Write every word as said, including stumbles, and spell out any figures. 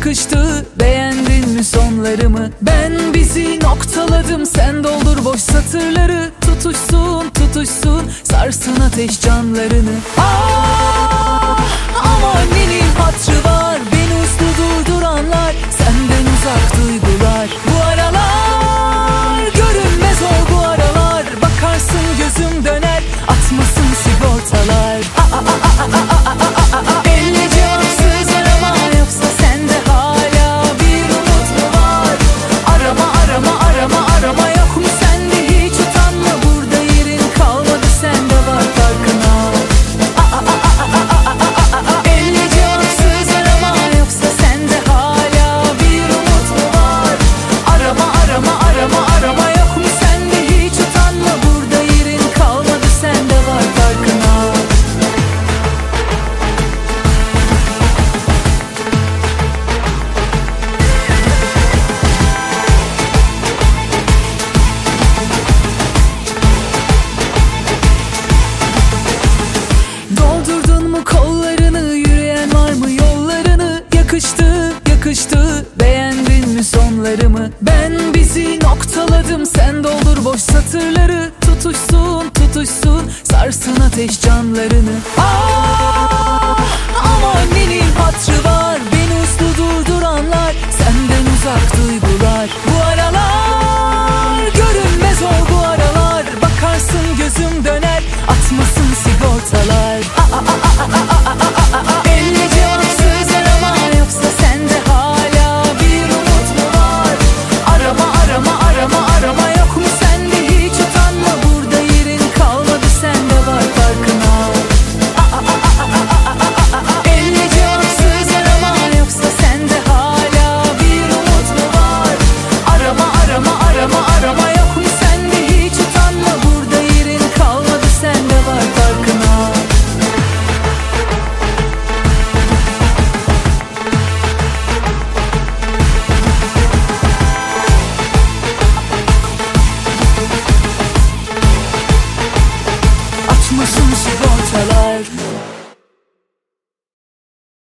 yakıştı. Beğendin mi sonlarımı? Ben bizi noktaladım, sen doldur boş satırları. Tutuşsun tutuşsun sarsın ateş canlarını. Ah ama annenin hatrı var, beni uslu durduranlar, senden uzak duygular. Bu aralar görünmez ol, bu aralar bakarsın gözüm döner, atmasın sigortalar. Ah ah ah ah ah ah ah ah. Elle cevapsız arama, yoksa sende hala bir umut mu var? Arama arama arama arama, yok mu sende hiç utanma, burada yerin kalmadı, sende var farkına. Ah ah ah ah ah ah ah ah. Elle cevapsız arama, yoksa sende hala bir umut mu var? Arama arama arama arama, yok mu sende hiç utanma, burada yerin kalmadı, sende var farkına. Doldurdun mu kollarını, yürüyen var mı yollarını? Yakıştı yakıştı, beğendin mi sonlarımı? Ben bizi noktaladım, sen doldur boş satırları. Tutuşsun tutuşsun sarsın ateş canlarını. Ah ama annenin hatrı var, beni uslu durduranlar, senden uzak duygular. Bu aralar görünmez ol, bu aralar bakarsın gözüm döner, atmasın sigortalar.